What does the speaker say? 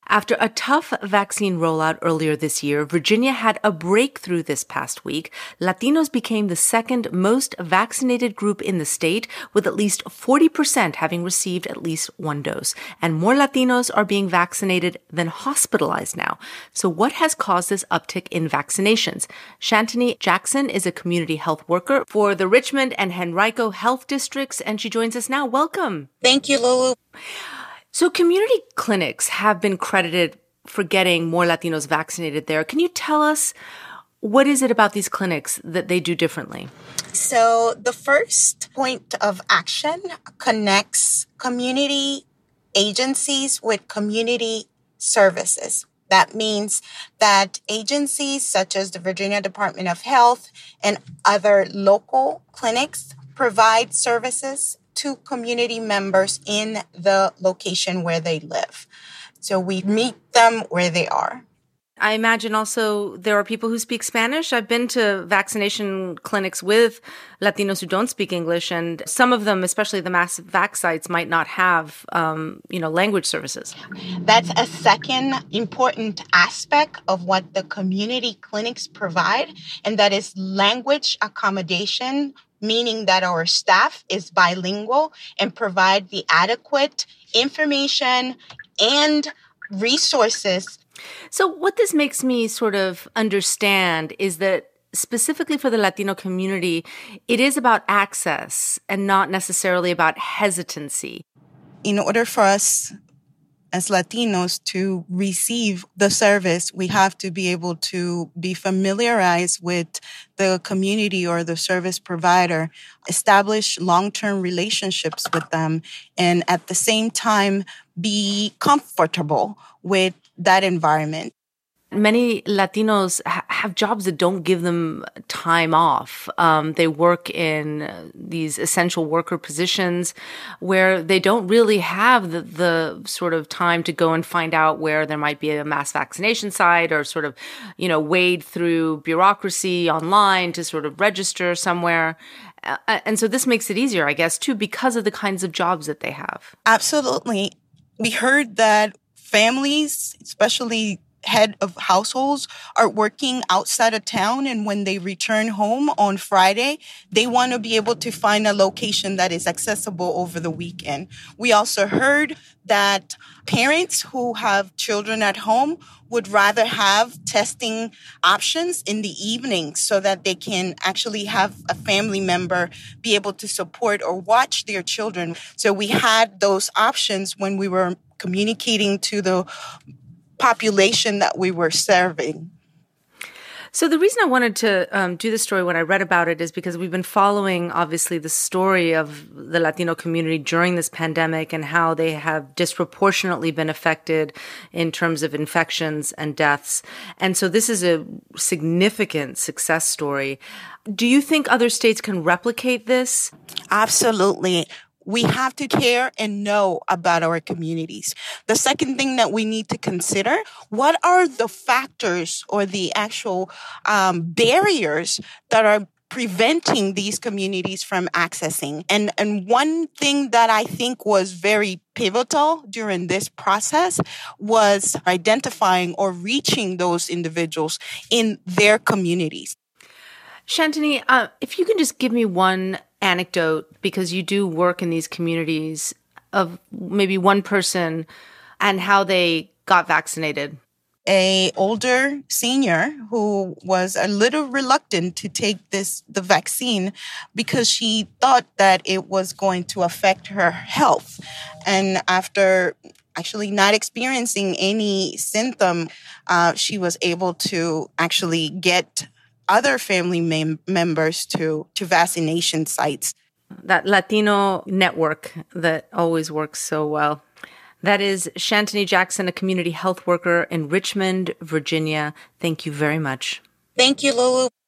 After a tough vaccine rollout earlier this year, Virginia had a breakthrough this past week. Latinos became the second most vaccinated group in the state, with at least 40% having received at least one dose. And more Latinos are being vaccinated than hospitalized now. So what has caused this uptick in vaccinations? Shantini Jackson is a community health worker for the Richmond and Henrico Health Districts, and she joins us now. Welcome. Thank you, Lulu. So community clinics have been credited for getting more Latinos vaccinated there. Can you tell us what is it about these clinics that they do differently? So the first point of action connects community agencies with community services. That means that agencies such as the Virginia Department of Health and other local clinics provide services to community members in the location where they live. So we meet them where they are. I imagine also there are people who speak Spanish. I've been to vaccination clinics with Latinos who don't speak English, and some of them, especially the mass vac sites, might not have, language services. That's a second important aspect of what the community clinics provide, and that is language accommodation, meaning that our staff is bilingual and provide the adequate information and resources. So what this makes me sort of understand is that specifically for the Latino community, it is about access and not necessarily about hesitancy. In order for us as Latinos to receive the service, we have to be able to be familiarized with the community or the service provider, establish long-term relationships with them, and at the same time, be comfortable with that environment. Many Latinos have jobs that don't give them time off. They work in these essential worker positions where they don't really have the sort of time to go and find out where there might be a mass vaccination site or sort of, wade through bureaucracy online to sort of register somewhere. And so this makes it easier, I guess, too, because of the kinds of jobs that they have. Absolutely. We heard that families, especially head of households, are working outside of town, and when they return home on Friday, they want to be able to find a location that is accessible over the weekend. We also heard that parents who have children at home would rather have testing options in the evening so that they can actually have a family member be able to support or watch their children. So we had those options when we were communicating to the population that we were serving. So the reason I wanted to do this story when I read about it is because we've been following, obviously, the story of the Latino community during this pandemic and how they have disproportionately been affected in terms of infections and deaths. And so this is a significant success story. Do you think other states can replicate this? Absolutely. We have to care and know about our communities. The second thing that we need to consider, what are the factors or the actual barriers that are preventing these communities from accessing? And one thing that I think was very pivotal during this process was identifying or reaching those individuals in their communities. Shantini, if you can just give me one anecdote, because you do work in these communities, of maybe one person and how they got vaccinated. An older senior who was a little reluctant to take the vaccine because she thought that it was going to affect her health. And after actually not experiencing any symptom, she was able to actually get other family members to vaccination sites. That Latino network that always works so well. That is Shantini Jackson, a community health worker in Richmond, Virginia. Thank you very much. Thank you, Lulu.